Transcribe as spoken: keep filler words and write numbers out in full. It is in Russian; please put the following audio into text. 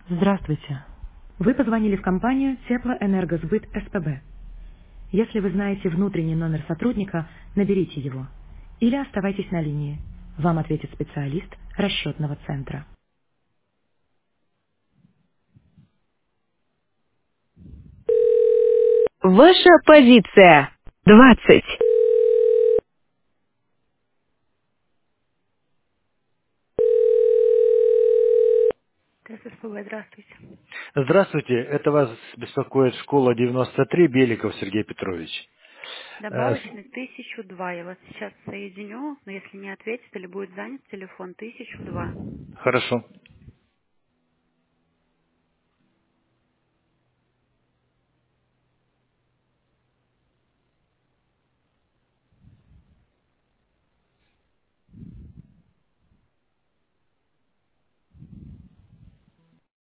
Здравствуйте. Вы позвонили в компанию Теплоэнергосбыт СПБ. Если вы знаете внутренний номер сотрудника, наберите его. Или оставайтесь на линии. Вам ответит специалист расчетного центра. Ваша позиция. двадцать. ТССПБ, здравствуйте. Здравствуйте, это вас беспокоит школа девяносто три, Беликов Сергей Петрович. Э, с- Добавочный тысячу два. Я вас сейчас соединю, но если не ответит или будет занят телефон, тысячу два. Хорошо.